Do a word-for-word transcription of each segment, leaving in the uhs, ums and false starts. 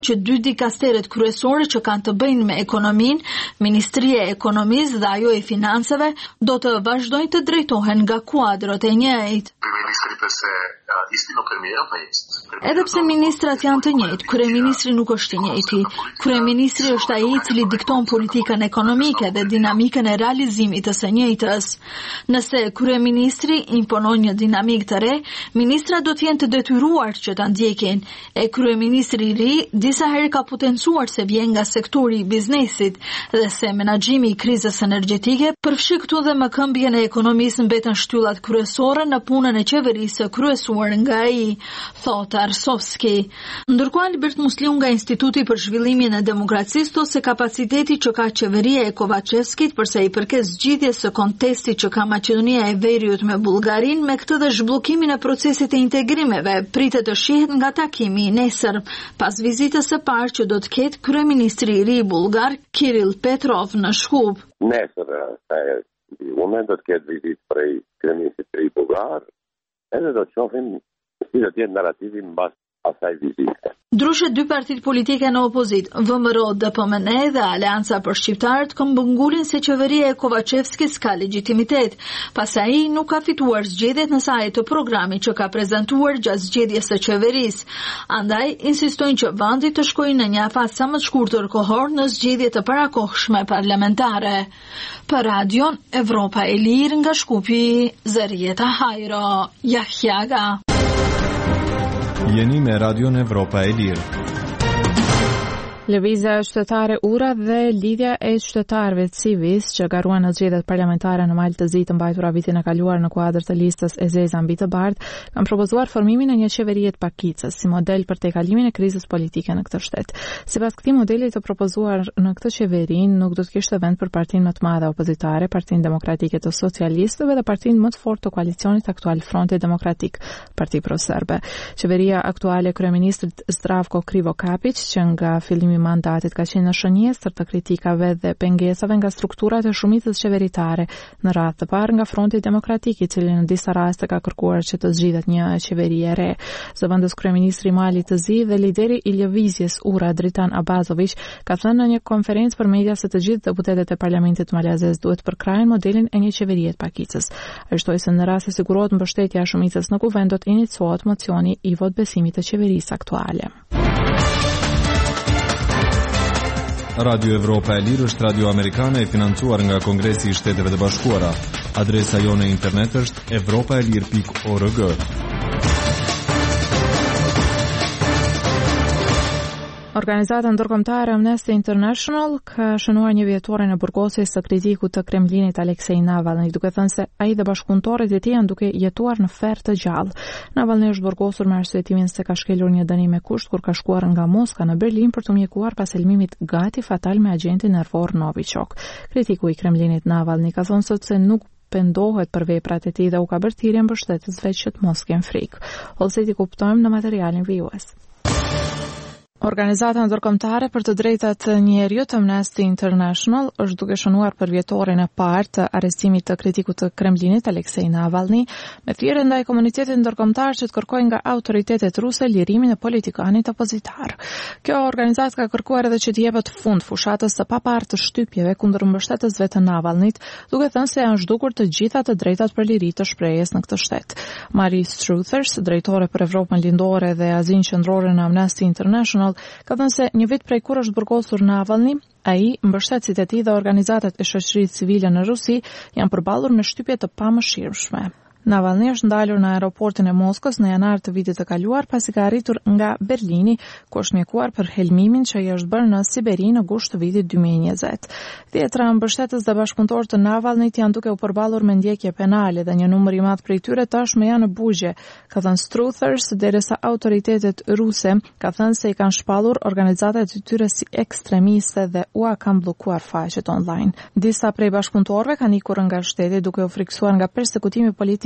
që dy dikasteret kryesore që kanë të bëjnë me ekonominë, Ministria e Ekonomisë dhe ajo e Financave, do të vazhdojnë të drejtohen nga kuadrot e njëjtë. Edhe pse ministrat janë të njëjtë, kryeministri nuk është i njëjti. Kryeministri është ai i cili dikton politikën ekonomike dhe dinamikën e realizimit të së njëjtës. Nëse kryeministri imponon një dinamikë të re, ministrat do të jenë të detyruar që ta ndjekin. E kryeministri i ri disa herë ka potencuar se vjen nga sektori i biznesit dhe se menaxhimi i krizës energjetike përfshi këtu dhe mëkëmbjen e ekonomisë mbeten shtyllat kryesore në punën e qeverisë kryesuar nga ai, thot Arsovski. Ndërkohë Albert Musliu nga Instituti për Zhvillimin e Demokracisë thotë se kapaciteti që ka qeveria e Kovacevskit përsa i përket zgjidhjes së kontestit që ka Maqedonia e Veriut me Bullgarin, me këtë dhe zhbllokimin e procesit e integrimeve, pritet të shihet nga takimi i nesër, pas vizitës së parë që do të ketë kryeministri i ri bullgar Kirill Petrov në Shkup. Nesër, në moment do të ketë vizitë prej kryeministrit të ri bullgar, edhe do të shohim si do të jetë narrativi mbas asaj vizite. Ndryshe dy partitë politike në opozit, V M R O, D P M N dhe Aleanca për Shqiptarët, këmbëngulin se qeveria e Kovacevskis ka legjitimitet, pas ai nuk ka fituar zgjedhjet në sajë të programit që ka prezantuar gjatë zgjedhjes së qeverisë. Andaj insistojnë që vendi të shkojë në një afat sa më të shkurtër kohor në zgjedhje të parakohshme parlamentare. Për Radion Evropa e Lirë nga Shkupi, Zarieta Hajro, Jahjaga. Jeni me Radion Evropa e Lirë. Lëvizja qytetare Ura dhe lidhja e qytetarëve civis që garuan në zgjedhjet parlamentare në Malë të Zi të mbajtura vitin e kaluar në kuadër të listës e zeza mbi të bardhë, kanë propozuar formimin e një qeverie të pakicës si model për tejkalimin e krizës politike në këtë shtet. Sipas këtij modeli të propozuar në këtë qeveri, nuk do të kishte vend për partinë më të madhe opozitare, Partinë Demokratike të Socialistëve dhe partinë më të fortë të koalicionit aktual, Fronti Demokratik, Parti Pro-Serbe. Qeveria aktuale e kryeministrit Zdravko Krivokapić, që nga fillimi mandatit ka qenë në shënjestër të kritikave dhe pengesave nga strukturat e shumicës qeveritare në radhë të parë nga Fronti Demokratik, i cili në disa raste ka kërkuar që të zgjidhet një qeveri e re. Zëvendës kryeministri i Malit të Zi dhe lideri i lëvizjes Ura, Dritan Abazović, ka thënë në një konferencë për media se të gjithë deputetët e parlamentit malazez duhet përkrahen modelin e një qeverie të pakicës. Ai shtoi se në rast se sigurohet mbështetja e shumicës në kuvend do të iniciohet mocioni i votbesimit të qeverisë aktuale. Radio Evropa e Lirë është radio amerikane e financuar nga Kongresi i Shteteve të Bashkuara. Adresa jone internet është evropaelir pikë org. Organizata ndërkombëtare Amnesty International ka shënuar një vjetore në burgosjes së kritikut të Kremlinit Aleksej Navalny, duke thënë se ai dhe bashkëpunëtorët e tij janë duke jetuar në ferr të gjallë. Navalny është burgosur me arsyetimin se ka shkelur një dënim me kusht kur ka shkuar nga Moska në Berlin për të mjekuar pas helmimit gati fatal me agentin nervor Novichok. Kritiku i Kremlinit Navalny ka thënë sot se nuk pendohet për veprat e tij dhe u ka bërë thirrje mbështetësve që të mos kenë frikë. Ose ti kuptojmë në materialin vijues. Organizata ndërkombëtare për të drejtat e njerëzit Amnesty International është duke shënuar për vjetorin e parë të arrestimit të kritikut të Kremlinit Aleksej Navalny, me thirrje ndaj komunitetit ndërkombëtar që të kërkojë nga autoritetet ruse lirimin e politikanit opozitar. Kjo organizatë ka kërkuar edhe që të jepet fund fushatës së papartë të shtypjeve kundër mbështetësve të Navalnyt, duke thënë se janë zhdukur të gjitha të drejtat për liri të shprehjes në këtë shtet. Marie Struthers, drejtore për Evropën Lindore dhe Azinë Qendrore në Amnesty International, ka thënë se një vit prej kur është burgosur Navalny, ai, mbështetësit e tij dhe organizatat e shoqërisë civile në Rusi janë përballur me shtypje të pamëshirshme. Navalny është ndalur në aeroportin e Moskës në janar të vitit të kaluar pasi ka arritur nga Berlini, ku është mjekuar për helmimin që i është bërë në Siberi në gusht të vitit dy mijë e njëzet. Dhjetra mbështetës dhe bashkëpunëtorë të Navalnyt janë duke u përballur me ndjekje penale dhe një numër i madh prej tyre tashmë janë në bugje, ka thënë Struthers, derisa autoritetet ruse ka thënë se i kanë shpallur organizatat e tyre si ekstremiste dhe u kanë bllokuar faqet online. Disa prej bashkëpunëtorëve kanë ikur nga shteti duke u frikësuar nga persekutimi politik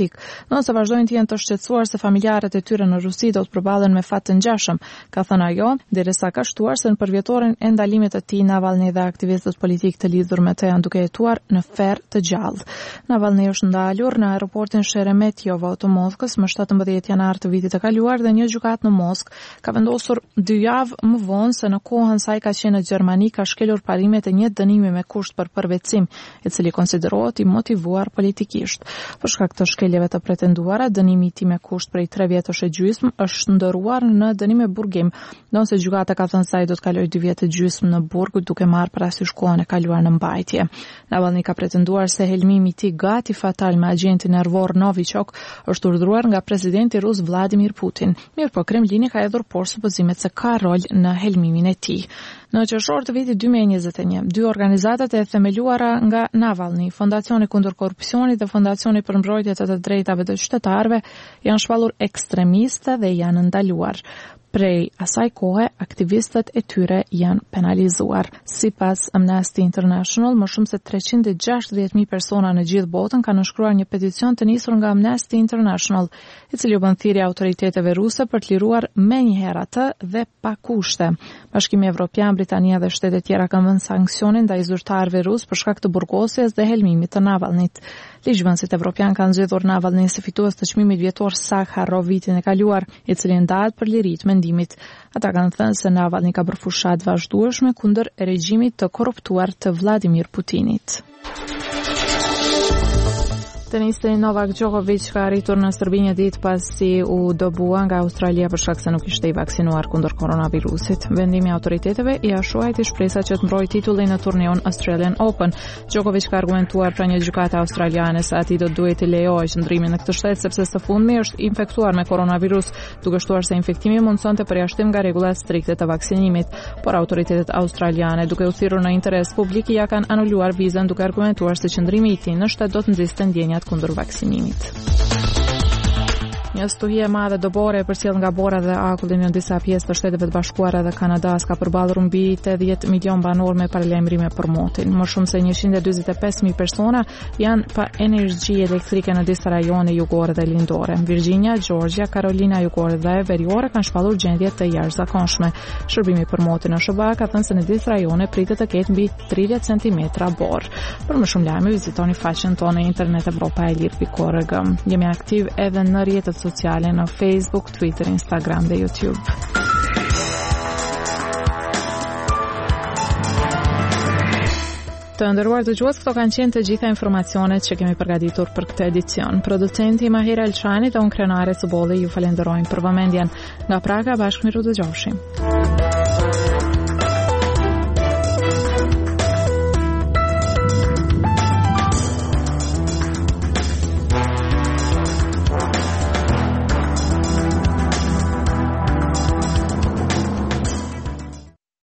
politik, nëse vazhdojnë të jenë të shqetësuar se familjarët e tyre në Rusi do të përballen me fat të ngjashëm, ka thënë ajo, derisa ka shtuar se në përvjetorin e ndalimit të tij Navalny dhe aktivistët politik të lidhur me të janë duke jetuar në ferr të gjallë. Navalny është ndalur në aeroportin Sheremetjevo të Moskës më shtatëmbëdhjetë janar të vitit të kaluar dhe një gjykatë në Moskë ka vendosur dy javë më vonë se në kohën sa ai ka qenë në Gjermani ka shkelur parimet e një dënimi me kusht për përvetësim, i cili konsiderohet i motivuar politikisht. Për shkak të shkeljeve të pretenduara, dënimi i tij me kusht prej tre vjetësh e gjysmë është ndëruar në dënim me burgim, ndonse gjykata ka thënë se ai do të kalojë dy vjet e gjysmë në burg duke marrë parasysh kohën e kaluar në mbajtje. Navalny ka pretenduar se helmimi i tij gati fatal me agentin nervor Novichok është urdhëruar nga presidenti rus Vladimir Putin. Mirëpo Kremlini ka hedhur poshtë supozimet se ka rol në helmimin e tij. Në qershor të vitit dy mijë e njëzet e një, dy organizatat e themeluara nga Navalny, Fondacioni kundër korrupsionit dhe Fondacioni për mbrojtje të të drejtave të qytetarëve, janë shpallur ekstremiste dhe janë ndaluar. Prej asaj kohe, aktivistët e tyre janë penalizuar. Sipas Amnesty International, më shumë se treqind e gjashtëdhjetë mijë persona në gjithë botën kanë nënshkruar një peticion të nisur nga Amnesty International, i cili u bën thirrje autoriteteve ruse për të liruar menjëherë atë dhe pa kushte. Bashkimi Evropian, Britania dhe shtetet tjera kanë vënë sanksionin ndaj zyrtarëve rusë për shkak të burgosjes dhe helmimit të Navalnyt. Ligjvënësit evropian kanë zgjedhur Navalny si fitues të çmimit vjetor Sakharov vitin e kaluar, i cili ndahet për liritë të mendimit. Ata kanë thënë se Navalny ka bërë fushat vazhdueshme kundër regjimit të korruptuar të Vladimir Putinit. Tenisti Novak Djokovic ka arritur në Serbi një ditë pasi u dobua nga Australia për shkak se nuk ishte i vaksinuar kundër koronavirusit. Vendimi i autoriteteve i ashuajti shpresat që të mbrojë titullin në turneun Australian Open. Djokovic ka argumentuar pra një gjykate australiane se ati do duhet të lejojë qëndrimin në këtë shtet sepse së fundmi është infektuar me koronavirus, duke shtuar se infektimi mundsonte përjashtim nga rregullat strikte të vaksinimit. Por autoritetet australiane, duke u thirrur në interes publik, ja kanë anuluar vizën duke argumentuar se qëndrimi i tij në shtet do të nxiste ndjenjat kundër vaksinimit. Një stuhi e madhe dobore e përcjell nga bora dhe akulli në disa pjesë të Shteteve të Bashkuara dhe Kanadas ka përballur mbi tetëdhjetë milion banor me paralajmërime për motin. Më shumë se njëqind e dyzet e pesë mijë persona janë pa energji elektrike në disa rajone jugore dhe lindore. Virginia, Georgia, Carolina jugore dhe veriore kanë shpallur gjendje të jashtëzakonshme. Shërbimi për motin në S B A ka thënë se në disa rajone pritet të ketë mbi tridhjetë centimetra borë. Për më shumë lajme vizitoni faqen tonë në internet evropa e lirë pikë org. Jemi aktiv edhe në rrjetet sociale në Facebook, Twitter, Instagram dhe YouTube. Të nderuar dëgjues, këto kanë qenë të gjitha informacionet që kemi përgatitur për këtë edicion. Producenti Mahira Elçani dhe unë krenare së bolli ju falenderojmë për vëmendjen. Nga Praga, bashkë miru dëgjofshim.